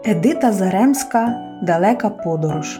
Едита Заремська «Далека подорож».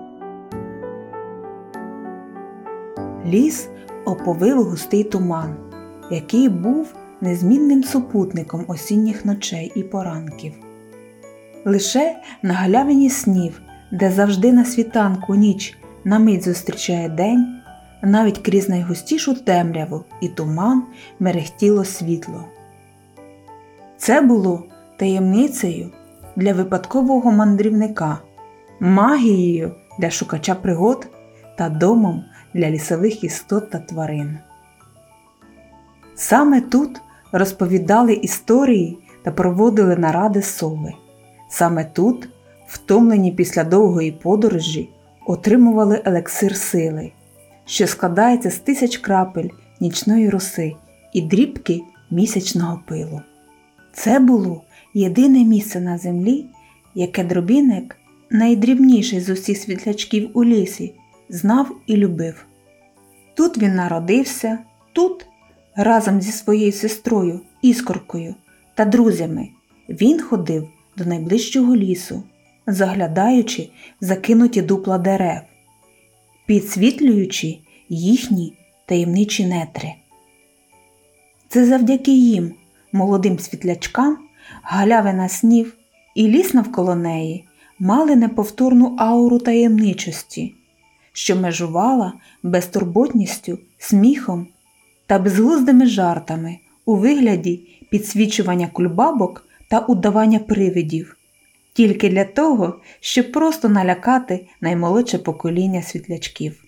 Ліс оповив густий туман, який був незмінним супутником осінніх ночей і поранків. Лише на галявині снів, де завжди на світанку ніч на мить зустрічає день, навіть крізь найгустішу темряву і туман мерехтіло світло. Це було таємницею для випадкового мандрівника, магією для шукача пригод та домом для лісових істот та тварин. Саме тут розповідали історії та проводили наради сови. Саме тут, втомлені після довгої подорожі, отримували елексир сили, що складається з 1000 крапель нічної роси і дрібки місячного пилу. Це було єдине місце на землі, яке Дробіник, найдрібніший з усіх світлячків у лісі, знав і любив. Тут він народився, тут, разом зі своєю сестрою Іскоркою та друзями, він ходив до найближчого лісу, заглядаючи в закинуті дупла дерев, підсвітлюючи їхні таємничі нетри. Це завдяки їм, молодим світлячкам, галявина снів і ліс навколо неї мали неповторну ауру таємничості, що межувала безтурботністю, сміхом та безглуздими жартами у вигляді підсвічування кульбабок та удавання привидів, тільки для того, щоб просто налякати наймолодше покоління світлячків.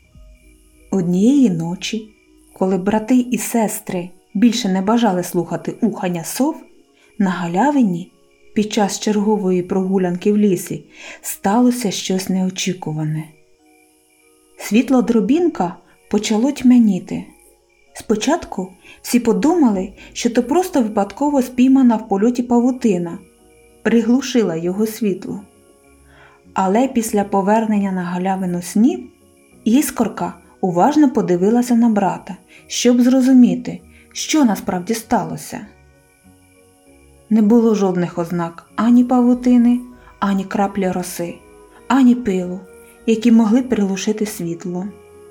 Однієї ночі, коли брати і сестри більше не бажали слухати ухання сов, на галявині під час чергової прогулянки в лісі сталося щось неочікуване. Світло Дробінка почало тьмяніти. Спочатку всі подумали, що то просто випадково спіймана в польоті павутина приглушила його світло. Але після повернення на галявину снів Іскорка уважно подивилася на брата, щоб зрозуміти, що насправді сталося. Не було жодних ознак ані павутини, ані краплі роси, ані пилу, які могли приглушити світло.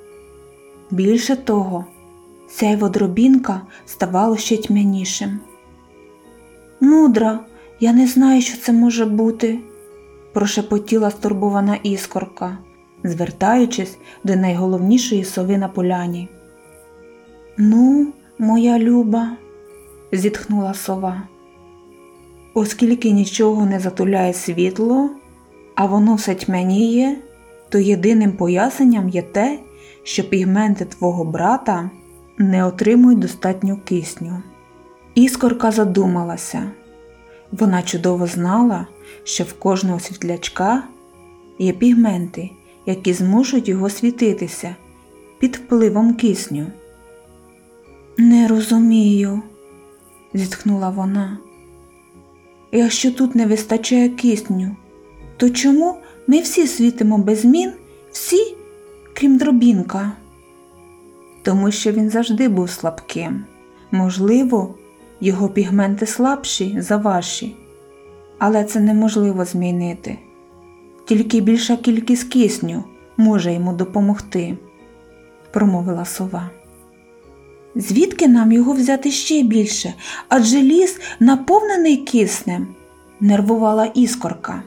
Більше того, сяйво Дробінка ставало ще тьмянішим. «Мудра, я не знаю, що це може бути», – прошепотіла стурбована Іскорка, звертаючись до найголовнішої сови на поляні. «Ну, моя люба», – зітхнула сова, – «оскільки нічого не затуляє світло, а воно все тьмяніє, то єдиним поясненням є те, що пігменти твого брата не отримують достатньо кисню». Іскорка задумалася. Вона чудово знала, що в кожного світлячка є пігменти, які змушують його світитися під впливом кисню. «Не розумію», – зітхнула вона. «Якщо тут не вистачає кисню, то чому ми всі світимо без змін, всі, крім Дробінка?» «Тому що він завжди був слабким. Можливо, його пігменти слабші за ваші, але це неможливо змінити. Тільки більша кількість кисню може йому допомогти», – промовила сова. «Звідки нам його взяти ще більше? Адже ліс наповнений киснем», – нервувала Іскорка.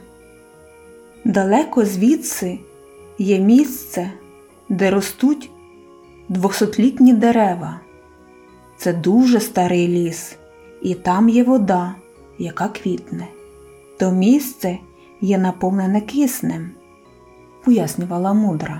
«Далеко звідси є місце, де ростуть 200-літні дерева. Це дуже старий ліс, і там є вода, яка квітне. То місце є наповнене киснем», – пояснювала мудра.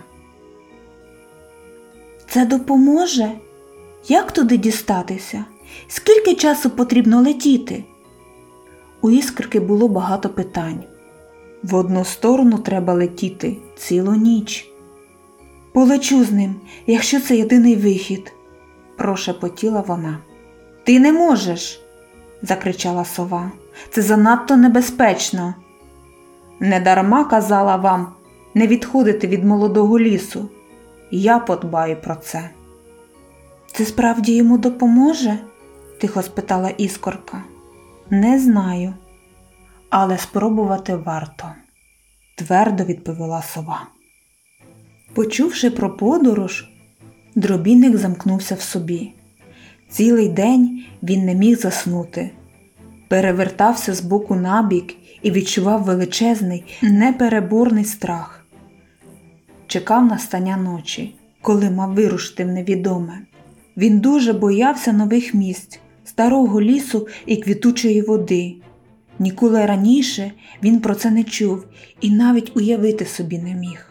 «Це допоможе? Як туди дістатися? Скільки часу потрібно летіти?» У Іскорки було багато питань. «В одну сторону треба летіти цілу ніч». «Полечу з ним, якщо це єдиний вихід», – прошепотіла вона. «Ти не можеш!» – закричала сова. «Це занадто небезпечно. Недарма казала вам не відходити від молодого лісу. Я подбаю про це». «Це справді йому допоможе?» – тихо спитала Іскорка. «Не знаю. але спробувати варто, твердо відповіла сова. Почувши про подорож, Дробіник замкнувся в собі. Цілий день він не міг заснути. Перевертався з боку на бік і відчував величезний, непереборний страх. Чекав настання ночі, коли мав вирушити в невідоме. Він дуже боявся нових місць, старого лісу і квітучої води. Ніколи раніше він про це не чув і навіть уявити собі не міг.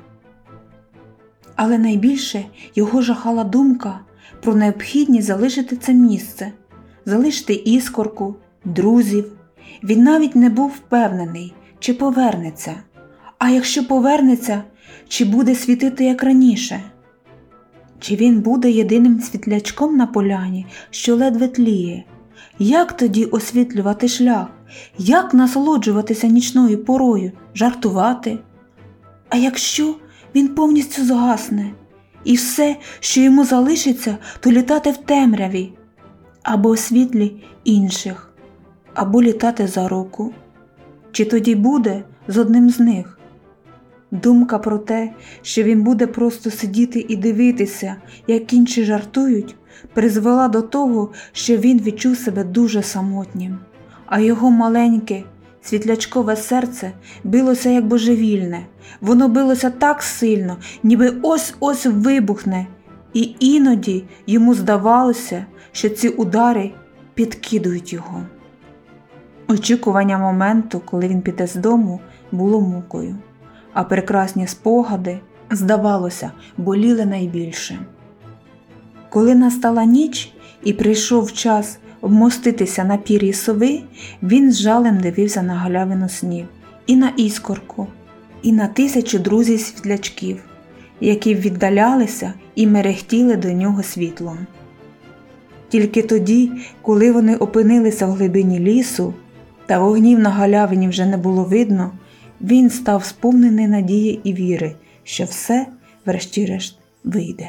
Але найбільше його жахала думка про необхідність залишити це місце, залишити Іскорку, друзів. Він навіть не був впевнений, чи повернеться. А якщо повернеться, чи буде світити як раніше? Чи він буде єдиним світлячком на поляні, що ледве тліє? Як тоді освітлювати шлях? Як насолоджуватися нічною порою, жартувати? А якщо він повністю згасне, і все, що йому залишиться, то літати в темряві, або у світлі інших, або літати за руку? Чи тоді буде з одним з них? Думка про те, що він буде просто сидіти і дивитися, як інші жартують, призвела до того, що він відчув себе дуже самотнім, а його маленьке, світлячкове серце билося як божевільне. Воно билося так сильно, ніби ось-ось вибухне, і іноді йому здавалося, що ці удари підкидують його. Очікування моменту, коли він піде з дому, було мукою, а прекрасні спогади, здавалося, боліли найбільше. Коли настала ніч і прийшов час вмоститися на пір'ї сови, він з жалем дивився на галявину снів, і на Іскорку, і на тисячу друзів-світлячків, які віддалялися і мерехтіли до нього світлом. Тільки тоді, коли вони опинилися в глибині лісу, та вогнів на галявині вже не було видно, він став сповнений надії і віри, що все, врешті-решт, вийде.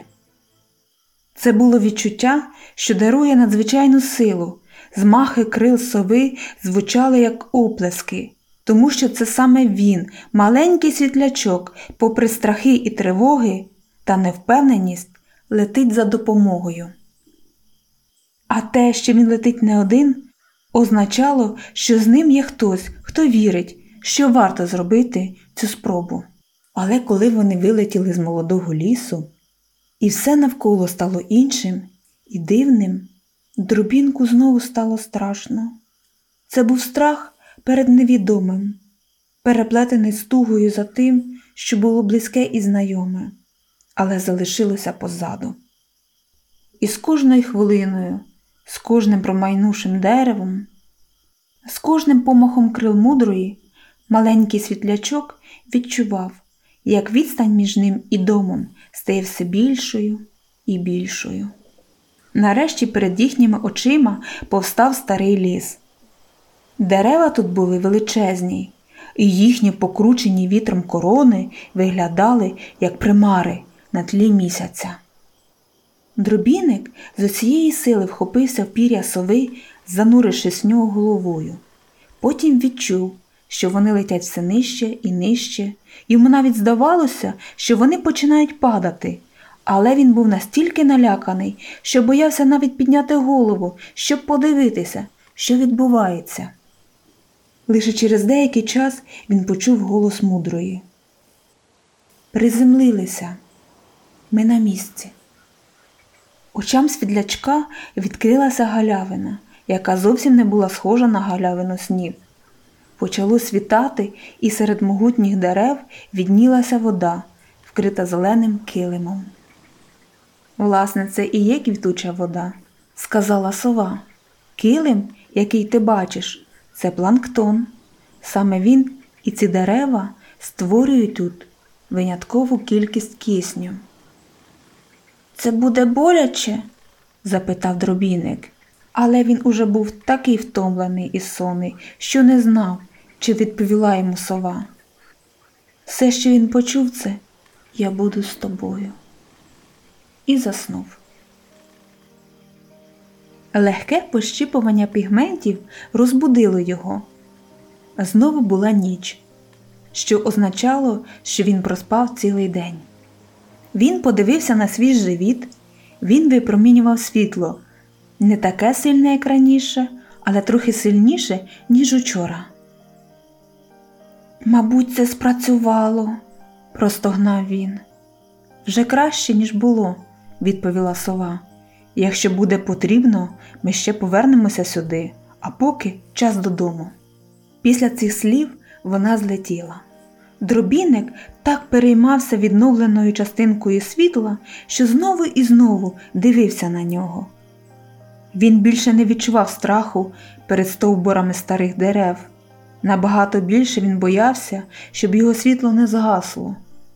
Це було відчуття, що дарує надзвичайну силу. Змахи крил сови звучали як оплески, тому що це саме він, маленький світлячок, попри страхи і тривоги та невпевненість, летить за допомогою. А те, що він летить не один, означало, що з ним є хтось, хто вірить, що варто зробити цю спробу. Але коли вони вилетіли з молодого лісу, і все навколо стало іншим і дивним, Дробінку знову стало страшно. Це був страх перед невідомим, переплетений з тугою за тим, що було близьке і знайоме, але залишилося позаду. І з кожною хвилиною, з кожним промайнувшим деревом, з кожним помахом крил мудрої, маленький світлячок відчував, як відстань між ним і домом стає все більшою і більшою. Нарешті перед їхніми очима повстав старий ліс. Дерева тут були величезні, і їхні покручені вітром корони виглядали, як примари на тлі місяця. Дробіник з усієї сили вхопився в пір'я сови, занурившись в нього головою. Потім відчув, що вони летять все нижче і нижче. Йому навіть здавалося, що вони починають падати. Але він був настільки наляканий, що боявся навіть підняти голову, щоб подивитися, що відбувається. Лише через деякий час він почув голос мудрої. «Приземлилися. Ми на місці». Очам світлячка відкрилася галявина, яка зовсім не була схожа на галявину снів. Почало світати, і серед могутніх дерев віднілася вода, вкрита зеленим килимом. «Власне, це і є квітуча вода», – сказала сова. «Килим, який ти бачиш, це планктон. Саме він і ці дерева створюють тут виняткову кількість кисню». «Це буде боляче?» – запитав Дробіник. Але він уже був такий втомлений і сонний, що не знав, чи відповіла йому сова. Все, що він почув, це «Я буду з тобою». І заснув. Легке пощіпування пігментів розбудило його. знову була ніч, що означало, що він проспав цілий день. Він подивився на свій живіт, він випромінював світло, не таке сильне, як раніше, але трохи сильніше, ніж учора. «Мабуть, це спрацювало», – простогнав він. «Вже краще, ніж було», – відповіла сова. «Якщо буде потрібно, ми ще повернемося сюди, а поки час додому». Після цих слів вона злетіла. Дробіник так переймався відновленою частинкою світла, що знову і знову дивився на нього. Він більше не відчував страху перед стовбурами старих дерев. Набагато більше він боявся, щоб його світло не згасло.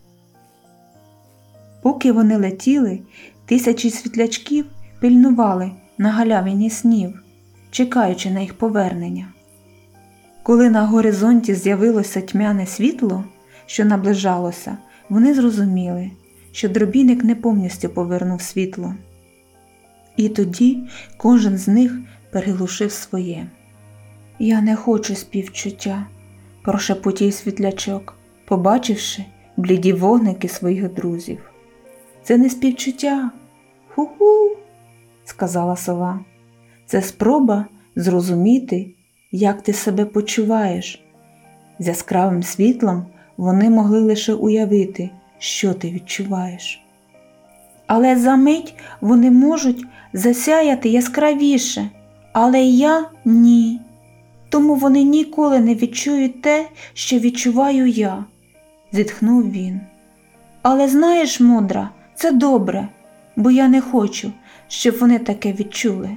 Поки вони летіли, тисячі світлячків пильнували на галявині снів, чекаючи на їх повернення. Коли на горизонті з'явилося тьмяне світло, що наближалося, вони зрозуміли, що дробіник не повністю повернув світло. І тоді кожен з них переглушив своє. «Я не хочу співчуття», – прошепотів світлячок, побачивши бліді вогники своїх друзів. «Це не співчуття, ху-ху», – сказала сова. «Це спроба зрозуміти, як ти себе почуваєш». З яскравим світлом вони могли лише уявити, що ти відчуваєш. «Але за мить вони можуть засяяти яскравіше, але я – ні. Тому вони ніколи не відчують те, що відчуваю я», – зітхнув він. «Але знаєш, мудра, це добре, бо я не хочу, щоб вони таке відчули».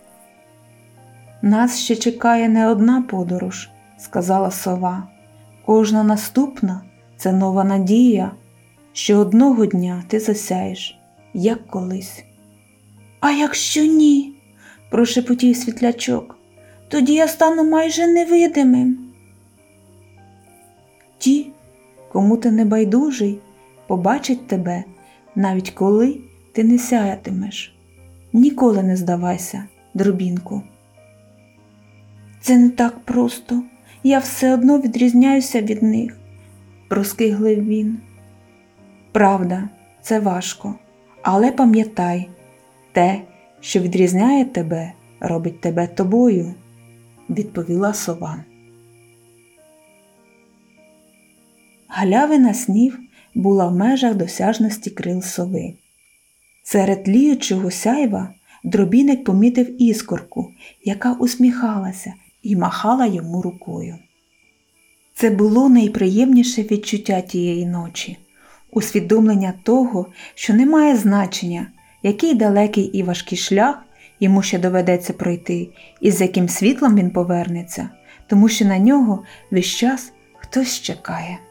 «Нас ще чекає не одна подорож», – сказала сова. «Кожна наступна – це нова надія, що одного дня ти засяєш, як колись». «А якщо ні?» – прошепотів світлячок. «Тоді я стану майже невидимим». «Ті, кому ти не байдужий, побачать тебе, навіть коли ти не сяятимеш. Ніколи не здавайся, дробінку». «Це не так просто. Я все одно відрізняюся від них», – проскиглив він. «Правда, це важко. Але пам'ятай, те, що відрізняє тебе, робить тебе тобою», – відповіла сова. Галявина снів була в межах досяжності крил сови. Серед тліючого сяйва дробіник помітив іскорку, яка усміхалася і махала йому рукою. Це було найприємніше відчуття тієї ночі – усвідомлення того, що немає значення, який далекий і важкий шлях йому ще доведеться пройти і з яким світлом він повернеться, тому що на нього весь час хтось чекає.